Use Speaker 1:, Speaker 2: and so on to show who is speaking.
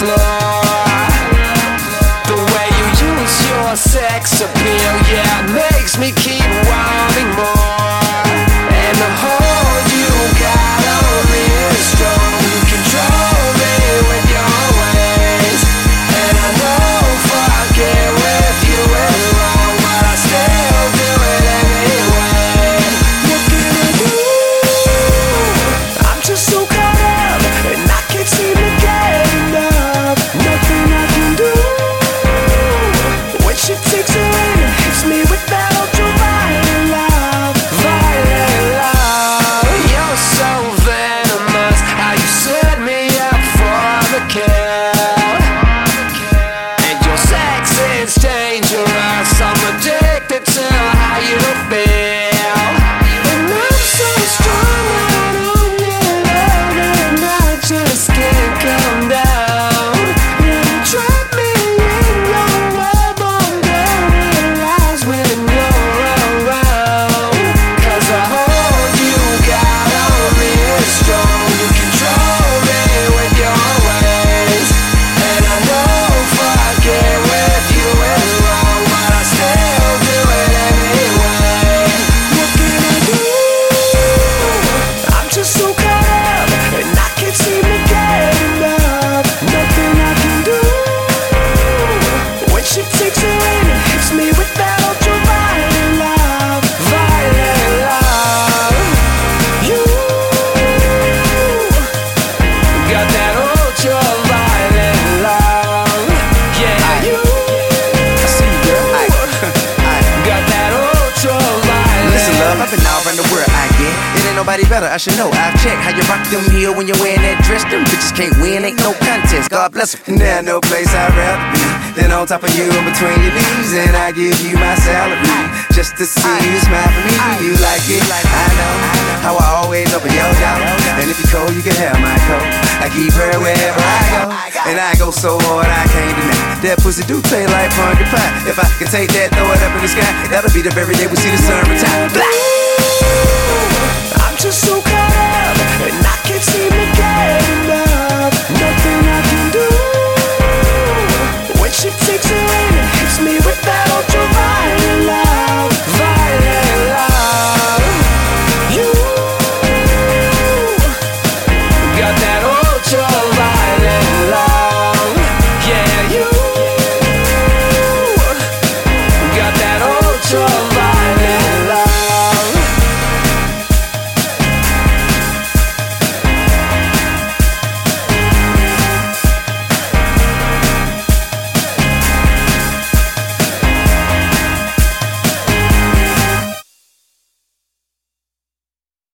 Speaker 1: floor. The way you use your sex appeal, yeah, makes me keep wanting more. And the hold you got on me is strong. You control me with your ways, and I know fucking with you is wrong, but I still do it anyway. What can I do? I'm just so caught up, and I can't seem to get enough. Nothing I can do. When she takes her in and hits me with that ultraviolet love, violet love. You're so venomous, how you set me up for the kill. And your sex is dangerous, I'm addicted to how you feel. And I'm so strong, I don't get out, and I just can't come down. You trap me in your web, I'm paralyzed when you're around. 'Cause the hold you got on me is strong. You control me with your ways, and I know fucking with you is wrong, but I still do it anyway. What can I do? I'm just so caught up, and I can't seem to get enough. Nothing I can do. When she takes her in and hits me with that ultraviolet love, violet love. You got that ultraviolet love. Yeah, you.
Speaker 2: I see you, girl.
Speaker 1: Got that ultraviolet.
Speaker 2: Listen, love, I've been all around the world, I get. It ain't nobody better, I should know. I've checked how you rock them heel when you're wearing that dress. Them bitches can't win, ain't no contest. God bless them. There's no place I'd rather be than on top of you in between your knees. And I give you my salary just to see you smile for me. You like it, I know how I always open your door. And if you're cold, you can have my coat. I keep her wherever I go, and I go so hard I can't deny. That pussy do taste like pumpkin pie. If I can take that, throw it up in the sky, that'll be the very day we see the sun retire. Blah!